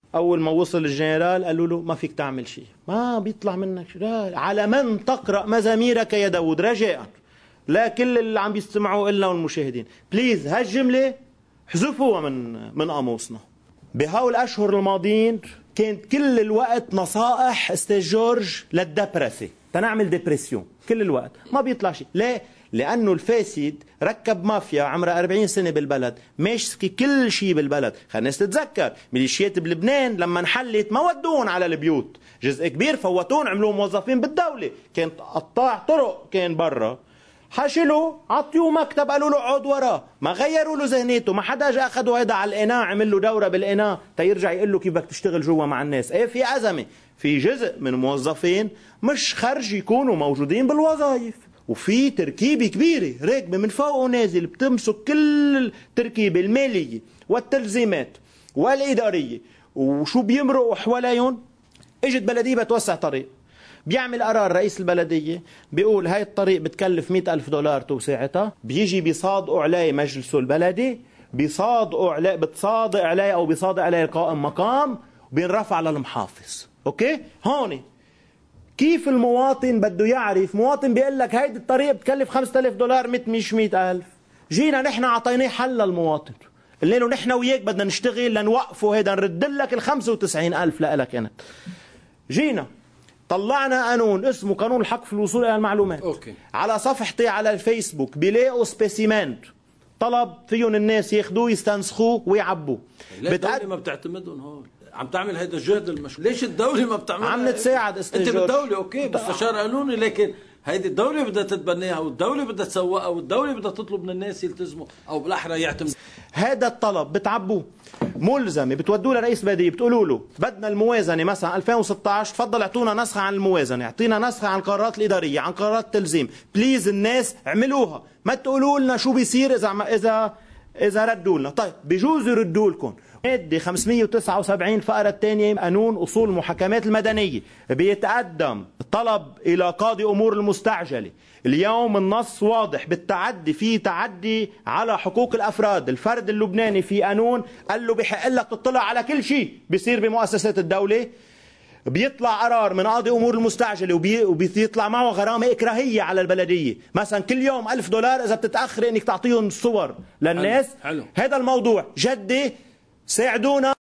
أول ما وصل الجنرال قالوا له ما فيك تعمل شيء، ما بيطلع منك شيء. على من تقرأ مزاميرك يا داود رجاء، لا كل اللي عم بيستمعوا إلا والمشاهدين، بليز هالجملة حذفوها من قاموسنا. بهول الأشهر الماضيين كانت كل الوقت نصائح استاذ جورج للدبرسي، تنعمل ديبرسيون كل الوقت، ما بيطلع شيء. ليه؟ لأنه الفاسد ركب مافيا عمرها 40 سنة بالبلد، ماشي كل شيء بالبلد. خلينا الناس تتذكر ميليشيات بلبنان لما انحلت ما ودون على البيوت، جزء كبير فوتون عملوه موظفين بالدولة، كانت قطاع طرق كان برا، حشلوا عطيوه مكتب قالوا له اقعد وراه، ما غيروا له ذهنيته، ما حدا جاء اخذه هيدا على القناع عمل له دوره بالقناع تيرجع يقول له كيف بدك تشتغل جوا مع الناس. ايه في أزمة، في جزء من الموظفين مش خرج يكونوا موجودين بالوظائف، وفي تركيبة كبيرة راكبة من فوق ونازل بتمسك كل التركيبة المالية والتلزيمات والإدارية، وشو بيمرقوا حواليهم. اجت بلدية بتوسع طريق، بيعمل قرار رئيس البلدية بيقول هاي الطريق بتكلف $100,000 توسعتها، بيجي بيصادقوا عليه مجلسه البلدي، بتصادق عليه أو بيصادق عليه القائم مقام، وبينرفع للمحافظ. أوكي؟ هون كيف المواطن بده يعرف؟ مواطن بيقول لك هيدي الطريق بتكلف $5,000 مش 100,000. جينا نحن عطيناه حل للمواطن، قلنا له نحن وياك بدنا نشتغل لنوقفه هيدا، نرد لك ال95,000 لك انت. جينا طلعنا قانون اسمه قانون الحق في الوصول الى المعلومات. أوكي. على صفحتي على الفيسبوك بيلاقوا سبيسيمنت طلب فيهم الناس ياخذوه يستنسخوه ويعبوه. الدولة ما بتعتمدهم هون، عم تعمل هيدا الجهد المشروع. ليش الدولة ما بتعمل؟ عم نتساعد انت بالدولة اوكي مستشار قانوني، لكن هيدي الدولة بدها تتبناها والدولة بدها تسوقها والدولة بدها تطلب من الناس يلتزموا او بالاحرى يعتمدوا. هذا الطلب بتعبوه ملزمه، بتودوه لرئيس بلديه بتقولوا له بدنا الموازنه مثلا 2016 تفضل اعطونا نسخه عن الموازنه، اعطينا نسخه عن القرارات الاداريه، عن قرارات التلزيم، بليز الناس اعملوها، ما تقولوا لنا شو بيصير اذا ردوا لنا. طيب بجوز يردوا لكم. مادة 579 فقرة الثانية قانون أصول المحاكمات المدنية بيتقدم طلب إلى قاضي أمور المستعجلة. اليوم النص واضح بالتعدي، في تعدي على حقوق الأفراد. الفرد اللبناني في قانون قال له بحق لك تطلع على كل شيء بيصير بمؤسسات الدولة. بيطلع قرار من قاضي أمور المستعجلة وبيطلع معه غرامة إكراهية على البلدية، مثلا كل يوم $1,000 إذا بتتأخر إنك تعطيهم صور للناس. حلو. هذا الموضوع جدي، ساعدونا.